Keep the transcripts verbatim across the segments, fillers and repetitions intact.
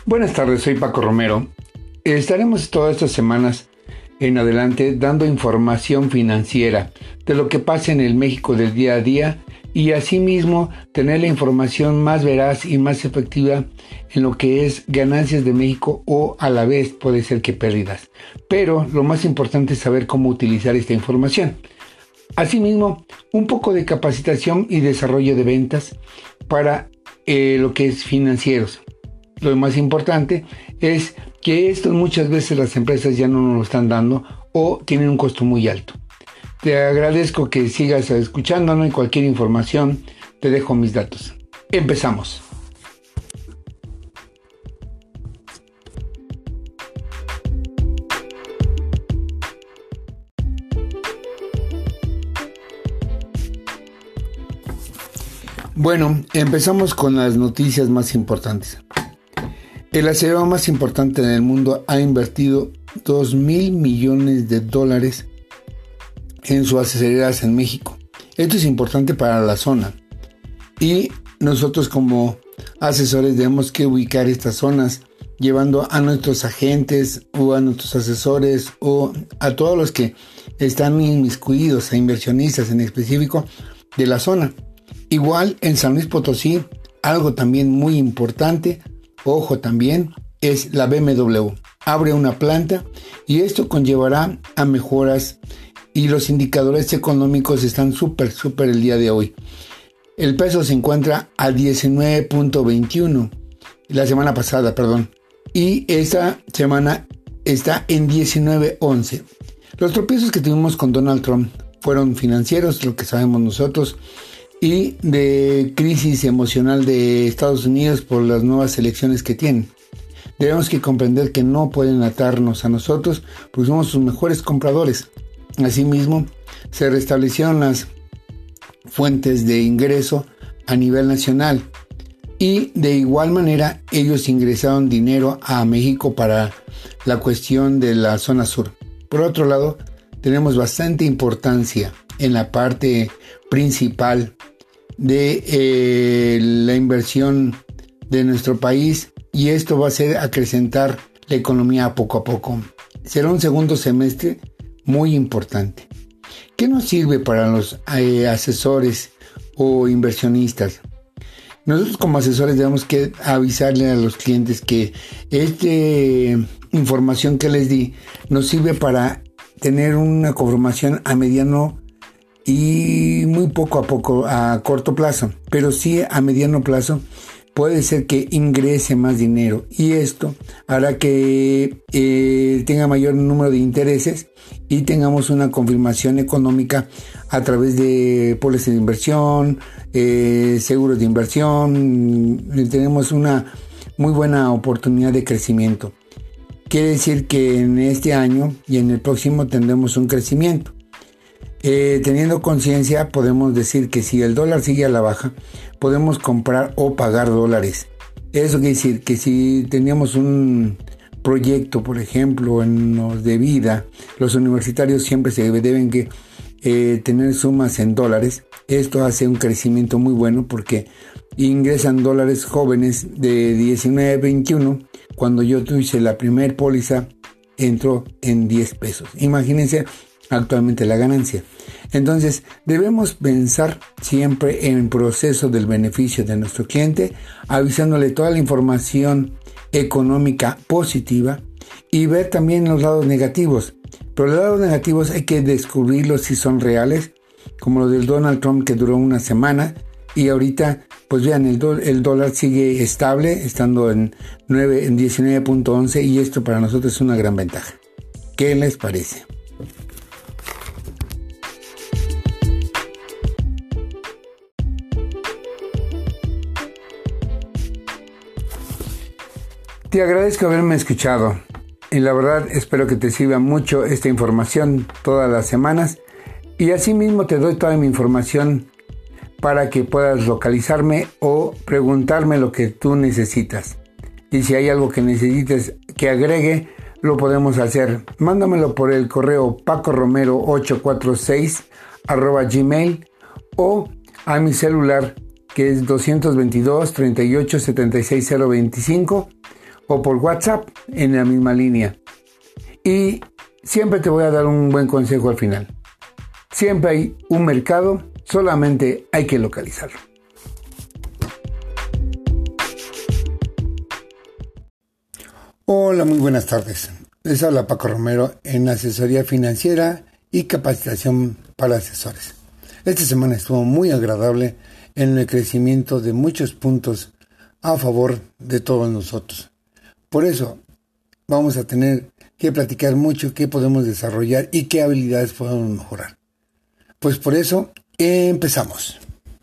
Buenas tardes, soy Paco Romero. Estaremos todas estas semanas en adelante dando información financiera de lo que pasa en el México del día a día y asimismo tener la información más veraz y más efectiva en lo que es ganancias de México o a la vez puede ser que pérdidas. Pero lo más importante es saber cómo utilizar esta información. Asimismo, un poco de capacitación y desarrollo de ventas para eh, lo que es financieros. Lo más importante es que esto muchas veces las empresas ya no nos lo están dando o tienen un costo muy alto. Te agradezco que sigas escuchándonos y cualquier información te dejo mis datos. Empezamos. Bueno, empezamos con las noticias más importantes. El acelerador más importante del mundo ha invertido dos mil millones de dólares en sus aceleradoras en México. Esto es importante para la zona y nosotros como asesores debemos que ubicar estas zonas llevando a nuestros agentes o a nuestros asesores o a todos los que están inmiscuidos, a inversionistas en específico de la zona. Igual en San Luis Potosí, algo también muy importante, ojo también, es la B M W. Abre una planta y esto conllevará a mejoras y los indicadores económicos están súper, súper el día de hoy. El peso se encuentra a diecinueve punto veintiuno, la semana pasada, perdón, y esta semana está en diecinueve punto once. Los tropiezos que tuvimos con Donald Trump fueron financieros, lo que sabemos nosotros, y de crisis emocional de Estados Unidos por las nuevas elecciones que tienen. Debemos que comprender que no pueden atarnos a nosotros porque somos sus mejores compradores. Asimismo, se restablecieron las fuentes de ingreso a nivel nacional y de igual manera ellos ingresaron dinero a México para la cuestión de la zona sur. Por otro lado, tenemos bastante importancia en la parte principal de eh, la inversión de nuestro país y esto va a ser acrecentar la economía poco a poco. Será un segundo semestre muy importante. ¿Qué nos sirve para los eh, asesores o inversionistas? Nosotros como asesores debemos que avisarle a los clientes que esta información que les di nos sirve para tener una conformación a mediano y muy poco a poco, a corto plazo, pero sí a mediano plazo puede ser que ingrese más dinero y esto hará que eh, tenga mayor número de intereses y tengamos una confirmación económica a través de pólizas de inversión, eh, seguros de inversión. Tenemos una muy buena oportunidad de crecimiento. Quiere decir que en este año y en el próximo tendremos un crecimiento. Eh, teniendo conciencia podemos decir que si el dólar sigue a la baja podemos comprar o pagar dólares. Eso quiere decir que si teníamos un proyecto, por ejemplo en los de vida, los universitarios siempre se deben que eh, tener sumas en dólares. Esto hace un crecimiento muy bueno porque ingresan dólares jóvenes de diecinueve a veintiuno. Cuando yo hice la primer póliza entró en diez pesos. Imagínense actualmente la ganancia. Entonces debemos pensar siempre en el proceso del beneficio de nuestro cliente, avisándole toda la información económica positiva y ver también los lados negativos. Pero los lados negativos hay que descubrirlos si son reales, como lo del Donald Trump que duró una semana y ahorita pues vean el, do- el dólar sigue estable estando en, nueve, en diecinueve punto once y esto para nosotros es una gran ventaja. ¿Qué les parece? Te agradezco haberme escuchado y la verdad espero que te sirva mucho esta información todas las semanas y asimismo te doy toda mi información para que puedas localizarme o preguntarme lo que tú necesitas. Y si hay algo que necesites que agregue, lo podemos hacer. Mándamelo por el correo paco romero ocho cuatro seis arroba gmail o a mi celular que es dos dos dos, treinta y ocho, setenta y seis, cero veinticinco o por WhatsApp en la misma línea. Y siempre te voy a dar un buen consejo al final. Siempre hay un mercado, solamente hay que localizarlo. Hola, muy buenas tardes. Les habla Paco Romero en asesoría financiera y capacitación para asesores. Esta semana estuvo muy agradable en el crecimiento de muchos puntos a favor de todos nosotros. Por eso vamos a tener que platicar mucho qué podemos desarrollar y qué habilidades podemos mejorar. Pues por eso empezamos.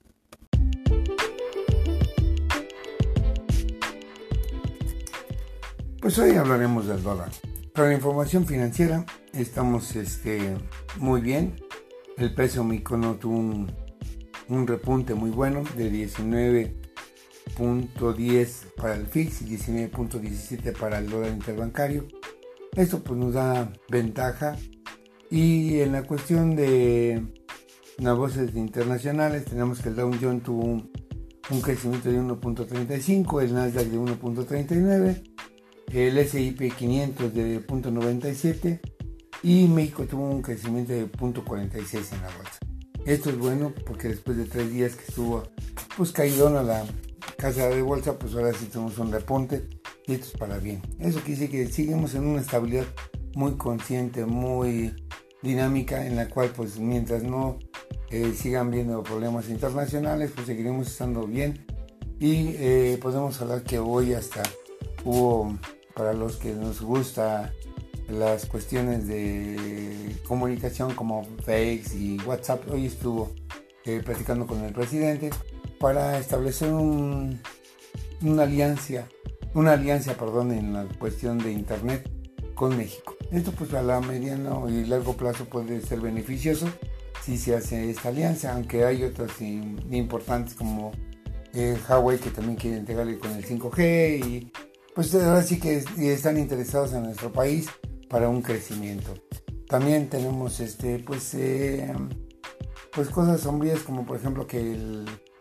Pues hoy hablaremos del dólar. Para la información financiera estamos este, muy bien. El peso mexicano tuvo un, un repunte muy bueno de diecinueve punto diez para el F I X y diecinueve punto diecisiete para el dólar interbancario. Esto pues nos da ventaja. Y en la cuestión de las bolsas internacionales tenemos que el Dow Jones tuvo un, un crecimiento de uno punto treinta y cinco, el Nasdaq de uno punto treinta y nueve, el ese y pe quinientos de cero punto noventa y siete y México tuvo un crecimiento de cero punto cuarenta y seis en la bolsa. Esto es bueno porque después de tres días que estuvo pues caído a la casa de bolsa, pues ahora sí tenemos un repunte y esto es para bien. Eso quiere decir que seguimos en una estabilidad muy consciente, muy dinámica, en la cual pues mientras no eh, sigan viendo problemas internacionales, pues seguiremos estando bien. Y eh, podemos hablar que hoy hasta hubo, para los que nos gusta las cuestiones de comunicación como Face y WhatsApp, hoy estuvo eh, platicando con el presidente para establecer un, una alianza, una alianza, perdón, en la cuestión de internet con México. Esto pues a la mediano y largo plazo puede ser beneficioso si se hace esta alianza, aunque hay otras importantes como eh, Huawei, que también quiere integrarle con el cinco G, y pues ahora sí que están interesados en nuestro país para un crecimiento. También tenemos este pues eh, pues cosas sombrías, como por ejemplo que el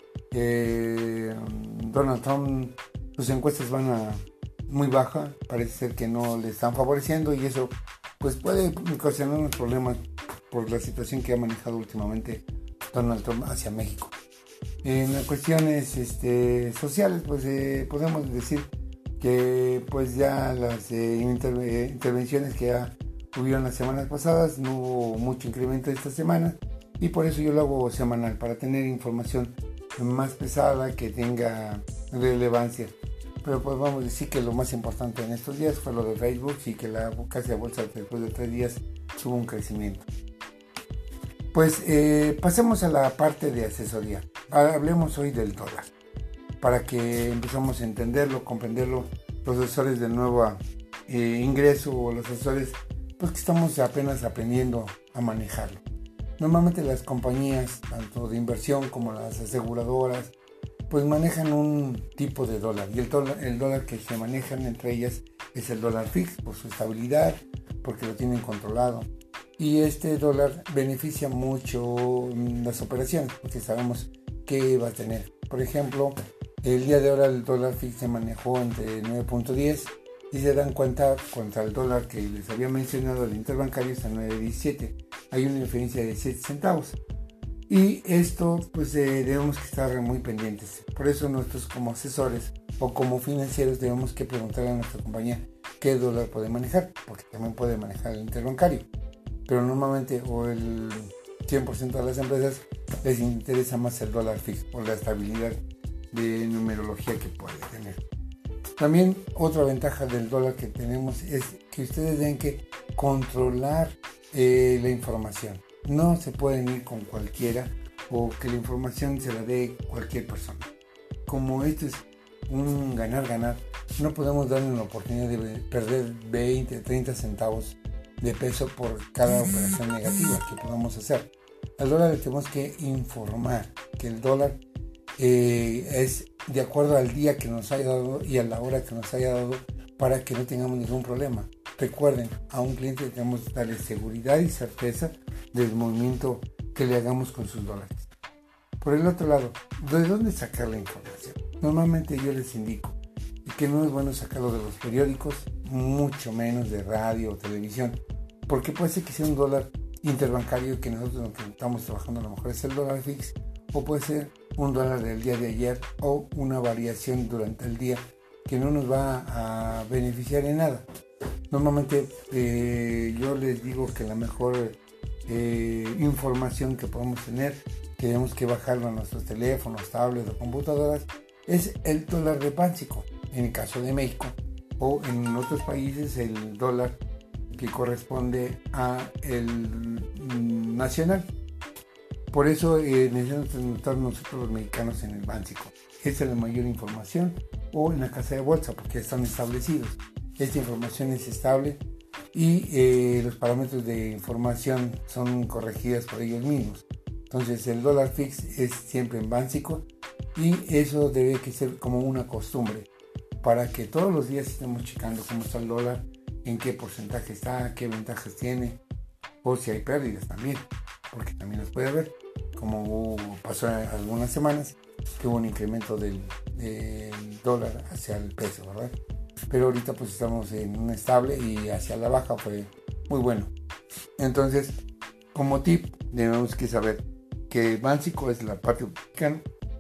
eh, Donald Trump, sus encuestas van a muy baja, parece ser que no le están favoreciendo, y eso pues puede ocasionar unos problemas por la situación que ha manejado últimamente Donald Trump hacia México. En las cuestiones este, sociales, pues eh, podemos decir que pues ya las eh, inter- intervenciones que ya hubieron las semanas pasadas, no hubo mucho incremento esta semana, y por eso yo lo hago semanal, para tener información más pesada que tenga relevancia. Pero pues vamos a decir que lo más importante en estos días fue lo de Facebook, y que la casa de bolsa después de tres días tuvo un crecimiento. Pues eh, pasemos a la parte de asesoría. Hablemos hoy del dólar, para que empezamos a entenderlo, comprenderlo, los asesores de nuevo eh, ingreso, o los asesores pues que estamos apenas aprendiendo a manejarlo. Normalmente las compañías, tanto de inversión como las aseguradoras, pues manejan un tipo de dólar, y el dólar, el dólar que se manejan entre ellas es el dólar F I X, por su estabilidad, porque lo tienen controlado, y este dólar beneficia mucho las operaciones, porque sabemos qué va a tener. Por ejemplo, el día de ahora el dólar F I X se manejó entre nueve punto diez, y se dan cuenta contra el dólar que les había mencionado, el interbancario, está nueve punto diecisiete, hay una diferencia de siete centavos. Y esto pues eh, debemos que estar muy pendientes. Por eso nosotros como asesores o como financieros debemos que preguntarle a nuestra compañía qué dólar puede manejar, porque también puede manejar el interbancario. Pero normalmente, o el cien por ciento de las empresas, les interesa más el dólar F I X por la estabilidad de numerología que puede tener. También otra ventaja del dólar que tenemos es que ustedes deben que controlar eh, la información. No se pueden ir con cualquiera, o que la información se la dé cualquier persona. Como esto es un ganar-ganar, no podemos darle la oportunidad de perder veinte, treinta centavos de peso por cada operación negativa que podamos hacer. Al dólar le tenemos que informar que el dólar eh, es de acuerdo al día que nos haya dado y a la hora que nos haya dado, para que no tengamos ningún problema. Recuerden, a un cliente tenemos que darle seguridad y certeza del movimiento que le hagamos con sus dólares. Por el otro lado, ¿de dónde sacar la información? Normalmente yo les indico que no es bueno sacarlo de los periódicos, mucho menos de radio o televisión, porque puede ser que sea un dólar interbancario que nosotros lo que estamos trabajando a lo mejor es el dólar fix, o puede ser un dólar del día de ayer o una variación durante el día que no nos va a beneficiar en nada. Normalmente eh, yo les digo que la mejor eh, información que podemos tener, que tenemos que bajarlo a nuestros teléfonos, tablets o computadoras, es el dólar de Banxico, en el caso de México, o en otros países el dólar que corresponde a el nacional. Por eso eh, necesitamos anotar nosotros los mexicanos en el Banxico. Esa es la mayor información, o en la casa de bolsa, porque están establecidos. Esta información es estable y eh, los parámetros de información son corregidas por ellos mismos. Entonces el dólar fix es siempre en Banxico y eso debe que ser como una costumbre para que todos los días estemos checando cómo está el dólar, en qué porcentaje está, qué ventajas tiene, o si hay pérdidas también, porque también las puede haber, como pasó algunas semanas que hubo un incremento del, del dólar hacia el peso, ¿verdad? Pero ahorita pues estamos en un estable y hacia la baja fue muy bueno. Entonces, como tip, debemos que saber que Banxico es la parte mexicana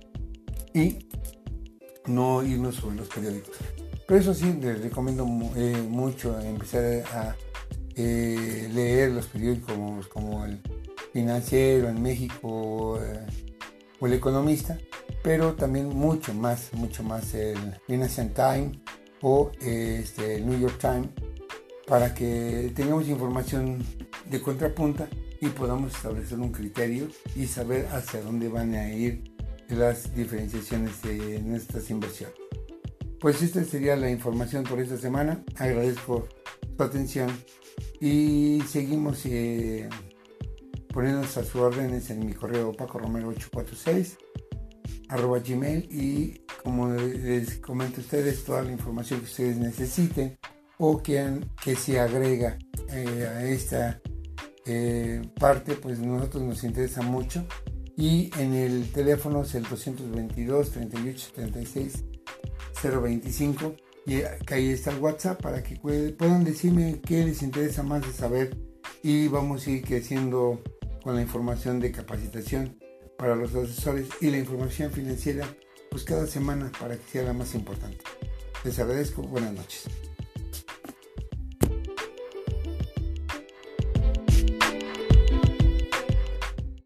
y no irnos sobre los periódicos. Pero eso sí, les recomiendo eh, mucho empezar a eh, leer los periódicos como, como el Financiero en México eh, o el Economista, pero también mucho más, mucho más el Financial Times o eh, este, el New York Times, para que tengamos información de contrapunta y podamos establecer un criterio y saber hacia dónde van a ir las diferenciaciones de nuestras inversiones. Pues esta sería la información por esta semana. Agradezco su atención y seguimos eh, poniéndonos a sus órdenes en mi correo paco romero ocho cuatro seis arroba gmail, y como les comento a ustedes, toda la información que ustedes necesiten o que, que se agrega eh, a esta eh, parte, pues a nosotros nos interesa mucho. Y en el teléfono es el doscientos veintidós, treinta y ocho, setenta y seis, cero veinticinco, y ahí está el WhatsApp para que puedan decirme qué les interesa más de saber, y vamos a ir creciendo con la información de capacitación para los asesores y la información financiera pues cada semana para que sea la más importante. Les agradezco, buenas noches.